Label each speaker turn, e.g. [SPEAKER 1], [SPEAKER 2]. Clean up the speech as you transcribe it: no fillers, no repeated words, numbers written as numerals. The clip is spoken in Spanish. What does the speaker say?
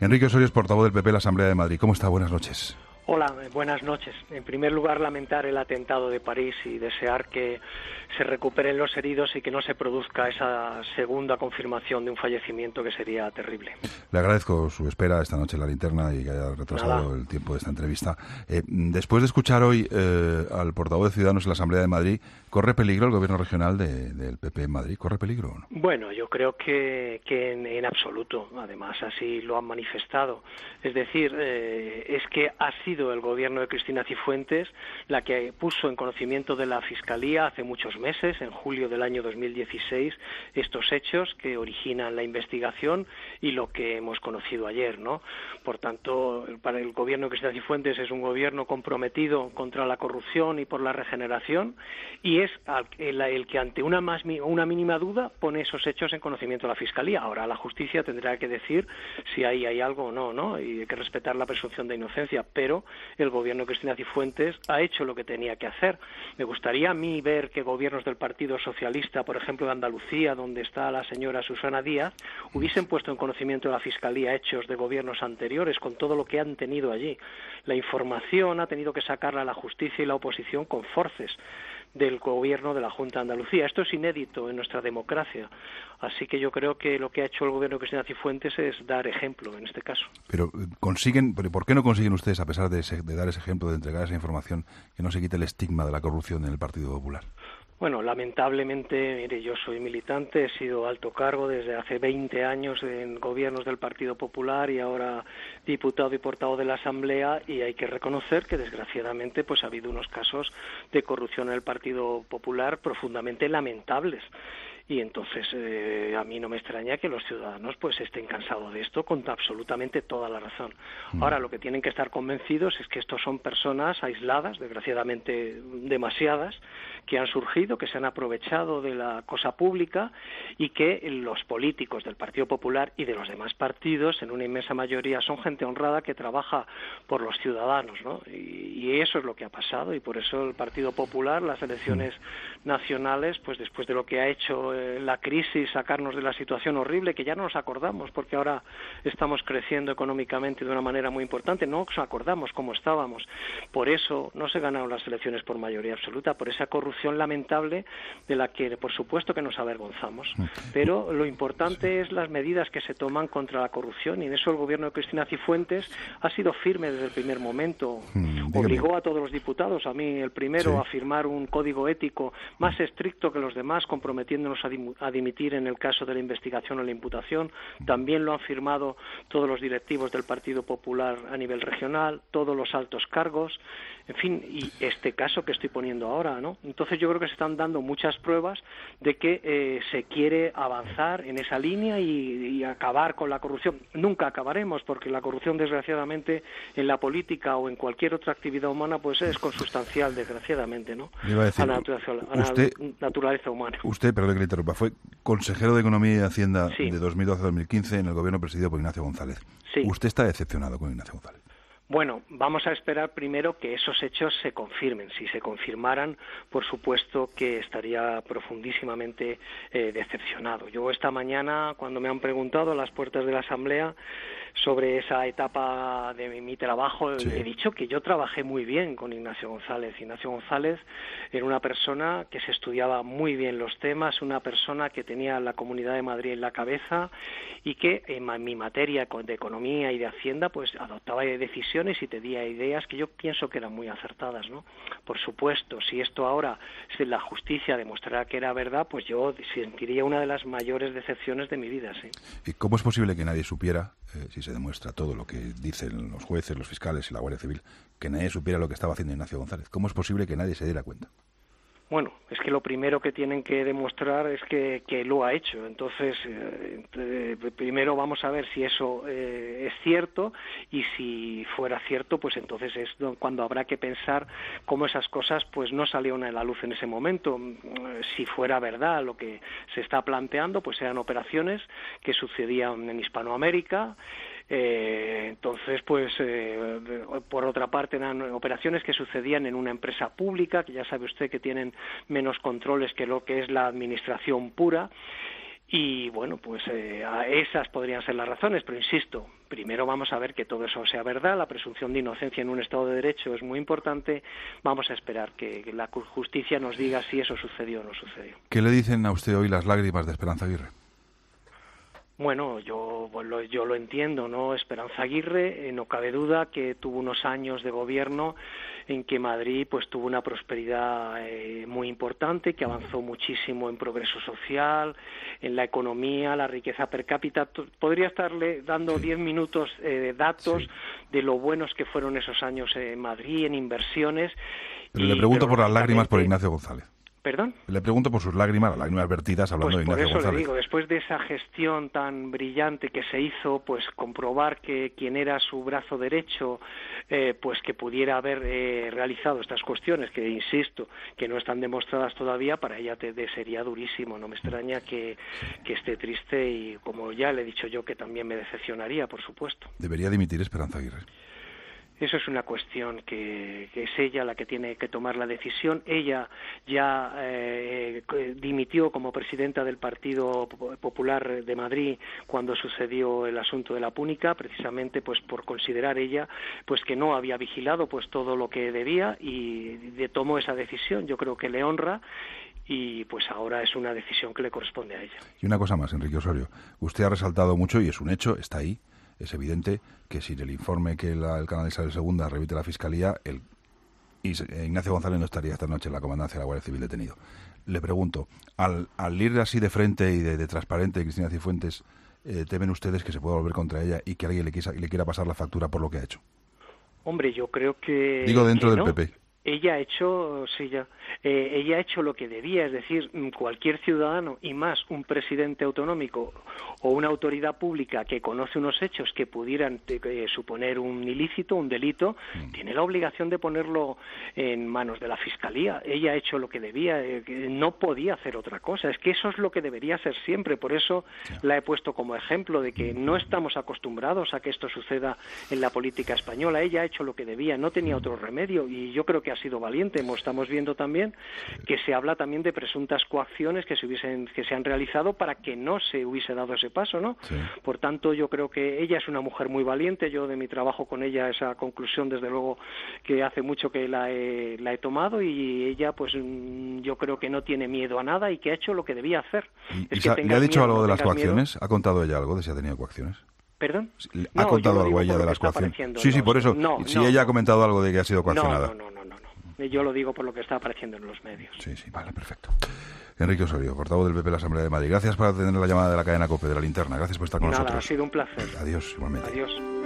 [SPEAKER 1] Enrique Osorio es portavoz del PP en la Asamblea de Madrid. ¿Cómo está? Buenas noches.
[SPEAKER 2] Hola, buenas noches. En primer lugar, lamentar el atentado de París y desear que se recuperen los heridos y que no se produzca esa segunda confirmación de un fallecimiento que sería terrible.
[SPEAKER 1] Le agradezco su espera esta noche en la linterna y que haya retrasado el tiempo de esta entrevista. Después de escuchar hoy al portavoz de Ciudadanos en la Asamblea de Madrid, ¿corre peligro el gobierno regional del PP en Madrid? ¿Corre peligro o no?
[SPEAKER 2] Bueno, yo creo que en absoluto. Además, así lo han manifestado. Es decir, es que ha sido el gobierno de Cristina Cifuentes la que puso en conocimiento de la Fiscalía hace muchos meses, en julio del año 2016, estos hechos que originan la investigación y lo que hemos conocido ayer, ¿no? Por tanto, para el gobierno de Cristina Cifuentes es un gobierno comprometido contra la corrupción y por la regeneración, y es el que ante una mínima duda pone esos hechos en conocimiento de la Fiscalía. Ahora la justicia tendrá que decir si hay algo o no, ¿no? Y hay que respetar la presunción de inocencia, pero el gobierno de Cristina Cifuentes ha hecho lo que tenía que hacer. Me gustaría a mí ver que gobiernos del Partido Socialista, por ejemplo de Andalucía, donde está la señora Susana Díaz, hubiesen puesto en conocimiento de la Fiscalía hechos de gobiernos anteriores con todo lo que han tenido allí. La información ha tenido que sacarla a la justicia y la oposición con forces del gobierno de la Junta de Andalucía. Esto es inédito en nuestra democracia. Así que yo creo que lo que ha hecho el gobierno de Cristina Cifuentes es dar ejemplo en este caso.
[SPEAKER 1] Pero ¿por qué no consiguen ustedes, a pesar de dar ese ejemplo, de entregar esa información, que no se quite el estigma de la corrupción en el Partido Popular?
[SPEAKER 2] Bueno, lamentablemente, mire, yo soy militante, he sido alto cargo desde hace 20 años en gobiernos del Partido Popular y ahora diputado y portavoz de la Asamblea, y hay que reconocer que desgraciadamente pues ha habido unos casos de corrupción en el Partido Popular profundamente lamentables. Y entonces a mí no me extraña que los ciudadanos pues estén cansados de esto con absolutamente toda la razón. Ahora lo que tienen que estar convencidos es que estos son personas aisladas, desgraciadamente demasiadas, que han surgido, que se han aprovechado de la cosa pública y que los políticos del Partido Popular y de los demás partidos, en una inmensa mayoría, son gente honrada que trabaja por los ciudadanos, ¿no? Y eso es lo que ha pasado, y por eso el Partido Popular, las elecciones nacionales, pues después de lo que ha hecho la crisis, sacarnos de la situación horrible, que ya no nos acordamos, porque ahora estamos creciendo económicamente de una manera muy importante, no nos acordamos cómo estábamos. Por eso no se ganaron las elecciones por mayoría absoluta, por esa corrupción lamentable de la que, por supuesto, que nos avergonzamos. Pero lo importante es las medidas que se toman contra la corrupción, y en eso el gobierno de Cristina Cifuentes ha sido firme desde el primer momento. Obligó a todos los diputados, a mí el primero, a firmar un código ético más estricto que los demás, comprometiéndonos a dimitir en el caso de la investigación o la imputación. También lo han firmado todos los directivos del Partido Popular a nivel regional, todos los altos cargos, en fin, y este caso que estoy poniendo ahora, ¿no? Entonces yo creo que se están dando muchas pruebas de que se quiere avanzar en esa línea y acabar con la corrupción. Nunca acabaremos, porque la corrupción, desgraciadamente, en la política o en cualquier otra actividad humana, pues es consustancial, desgraciadamente, ¿no?
[SPEAKER 1] Iba a decir,
[SPEAKER 2] a la naturaleza humana.
[SPEAKER 1] Usted, perdón que le interrumpa, fue consejero de Economía y Hacienda de 2012 a 2015 en el gobierno presidido por Ignacio González.
[SPEAKER 2] Sí.
[SPEAKER 1] ¿Usted está decepcionado con Ignacio González?
[SPEAKER 2] Bueno, vamos a esperar primero que esos hechos se confirmen. Si se confirmaran, por supuesto que estaría profundísimamente decepcionado. Yo esta mañana, cuando me han preguntado a las puertas de la Asamblea sobre esa etapa de mi trabajo, he dicho que yo trabajé muy bien con Ignacio González. Ignacio González era una persona que se estudiaba muy bien los temas, una persona que tenía la Comunidad de Madrid en la cabeza y que en mi materia de economía y de hacienda pues adoptaba decisiones y tenía ideas que yo pienso que eran muy acertadas, ¿no? Por supuesto, si esto ahora, si la justicia demostrara que era verdad, pues yo sentiría una de las mayores decepciones de mi vida, sí.
[SPEAKER 1] ¿Y cómo es posible que nadie supiera, si se demuestra todo lo que dicen los jueces, los fiscales y la Guardia Civil, que nadie supiera lo que estaba haciendo Ignacio González? ¿Cómo es posible que nadie se diera cuenta?
[SPEAKER 2] Bueno, es que lo primero que tienen que demostrar es que lo ha hecho. Entonces, primero vamos a ver si eso es cierto, y si fuera cierto, pues entonces es cuando habrá que pensar cómo esas cosas pues no salieron a la luz en ese momento. Si fuera verdad lo que se está planteando, pues eran operaciones que sucedían en Hispanoamérica. Entonces, pues, por otra parte, eran operaciones que sucedían en una empresa pública, que ya sabe usted que tienen menos controles que lo que es la administración pura. Y bueno, pues esas podrían ser las razones, pero insisto, primero vamos a ver que todo eso sea verdad. La presunción de inocencia en un Estado de Derecho es muy importante. Vamos a esperar que la justicia nos diga si eso sucedió o no sucedió.
[SPEAKER 1] ¿Qué le dicen a usted hoy las lágrimas de Esperanza Aguirre?
[SPEAKER 2] Bueno, yo lo entiendo, ¿no? Esperanza Aguirre, no cabe duda que tuvo unos años de gobierno en que Madrid pues tuvo una prosperidad muy importante, que avanzó muchísimo en progreso social, en la economía, la riqueza per cápita. Podría estarle dando 10 minutos de datos de lo buenos que fueron esos años en Madrid, en inversiones.
[SPEAKER 1] Pero le pregunto por las lágrimas por Ignacio González.
[SPEAKER 2] ¿Perdón?
[SPEAKER 1] Le pregunto por sus lágrimas, las lágrimas vertidas hablando de Ignacio González.
[SPEAKER 2] Por eso le digo, después de esa gestión tan brillante que se hizo, pues comprobar que quien era su brazo derecho, pues que pudiera haber realizado estas cuestiones, que insisto, que no están demostradas todavía, para ella sería durísimo. No me extraña que esté triste y, como ya le he dicho yo, que también me decepcionaría, por supuesto.
[SPEAKER 1] ¿Debería dimitir Esperanza Aguirre?
[SPEAKER 2] Eso es una cuestión que es ella la que tiene que tomar la decisión. Ella ya dimitió como presidenta del Partido Popular de Madrid cuando sucedió el asunto de la Púnica, precisamente pues por considerar ella pues que no había vigilado pues todo lo que debía, y tomó esa decisión. Yo creo que le honra, y pues ahora es una decisión que le corresponde a ella. Y
[SPEAKER 1] una cosa más, Enrique Osorio, usted ha resaltado mucho, y es un hecho, está ahí, es evidente que sin el informe que el canal Isabel II remite a la Fiscalía, Ignacio González no estaría esta noche en la comandancia de la Guardia Civil detenido. Le pregunto, al ir así de frente y de transparente Cristina Cifuentes, ¿temen ustedes que se pueda volver contra ella y que alguien le quiera pasar la factura por lo que ha hecho?
[SPEAKER 2] Hombre, yo creo que...
[SPEAKER 1] Digo, dentro
[SPEAKER 2] que
[SPEAKER 1] del
[SPEAKER 2] no.
[SPEAKER 1] PP.
[SPEAKER 2] Ella ha hecho, ella ha hecho lo que debía, es decir, cualquier ciudadano, y más un presidente autonómico o una autoridad pública que conoce unos hechos que pudieran suponer un ilícito, un delito, tiene la obligación de ponerlo en manos de la Fiscalía. Ella ha hecho lo que debía, no podía hacer otra cosa. Es que eso es lo que debería ser siempre. Por eso la he puesto como ejemplo de que no estamos acostumbrados a que esto suceda en la política española. Ella ha hecho lo que debía, no tenía otro remedio, y yo creo que ha sido valiente. Estamos viendo también que se habla también de presuntas coacciones que se han realizado para que no se hubiese dado ese paso, ¿no? Sí. Por tanto, yo creo que ella es una mujer muy valiente. Yo, de mi trabajo con ella, esa conclusión desde luego que hace mucho que la he tomado, y ella pues yo creo que no tiene miedo a nada y que ha hecho lo que debía hacer.
[SPEAKER 1] ¿Le ha dicho algo de las coacciones? ¿Ha contado ella algo de si ha tenido coacciones?
[SPEAKER 2] ¿Perdón?
[SPEAKER 1] ¿Ha contado algo ella de las coacciones? Sí, por eso. Si ella ha comentado algo de que ha sido coaccionada.
[SPEAKER 2] No. Yo lo digo por lo que está apareciendo en los medios.
[SPEAKER 1] Sí, vale, perfecto. Enrique Osorio, portavoz del PP de la Asamblea de Madrid. Gracias por atender la llamada de la cadena COPE, de la Linterna. Gracias por estar con nosotros.
[SPEAKER 2] Ha sido un placer.
[SPEAKER 1] Adiós, igualmente.
[SPEAKER 2] Adiós.